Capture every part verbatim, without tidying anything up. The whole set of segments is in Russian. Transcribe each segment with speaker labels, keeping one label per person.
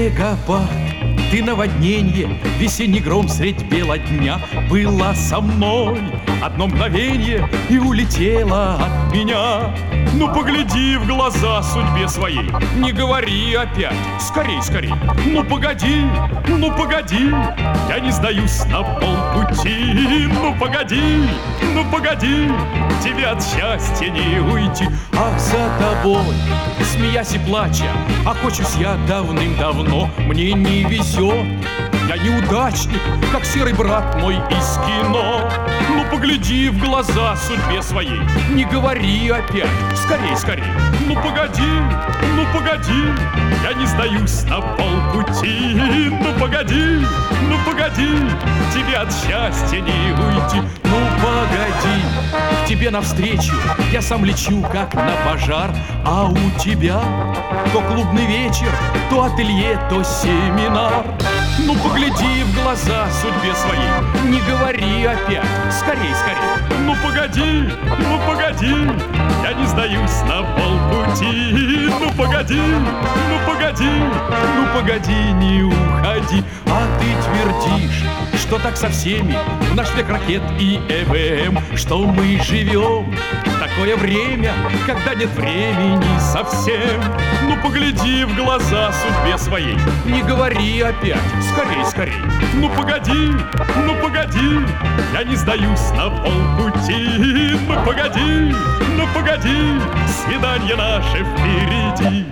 Speaker 1: снегопад, ты наводненье, весенний гром средь бела дня. Была со мной одно мгновенье и улетела от меня. Ну погляди в глаза судьбе своей, не говори опять, скорей, скорей. Ну погоди, ну погоди, я не сдаюсь на полпути. Ну погоди, ну погоди, тебе от счастья не уйти. Ах, за тобой, смеясь и плача, охочусь я давным-давно. Мне не везет, я неудачник, как серый брат мой из кино. Ну погляди в глаза судьбе своей, не говори опять, скорей, скорей. Ну погоди, ну погоди, я не сдаюсь на полпути. Ну погоди, ну погоди, тебе от счастья не уйти. Ну погоди, к тебе навстречу я сам лечу, как на пожар. А у тебя то клубный вечер, то ателье, то семинар. Ну погляди в глаза судьбе своей, не говори опять, скорей, скорей. Ну погоди, ну погоди, я не сдаюсь на полпути. Ну погоди, ну погоди, ну погоди, не уходи. А ты твердишь, что так со всеми в наш век ракет и э вэ эм, что мы живем в такое время, когда нет времени совсем. Ну погляди в глаза судьбе своей, не говори опять, скорей, скорей. Ну погоди, ну погоди, я не сдаюсь на полпути. Ну погоди, ну погоди, свидание наше впереди.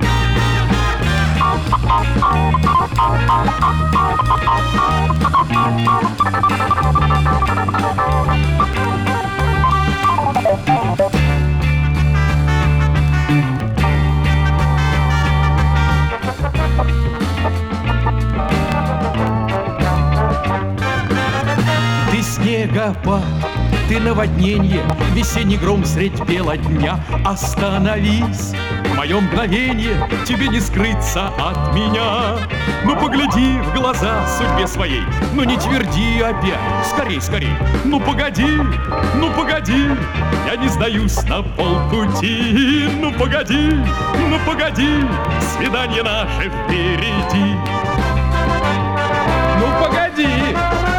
Speaker 1: Ты снегопад, ты наводненье, весенний гром средь бела дня. Остановись, мое мгновенье, тебе не скрыться от меня. Ну погляди в глаза судьбе своей, ну не тверди опять, скорей, скорей. Ну погоди, ну погоди, я не сдаюсь на полпути. Ну погоди, ну погоди, свидание наше впереди. Ну погоди.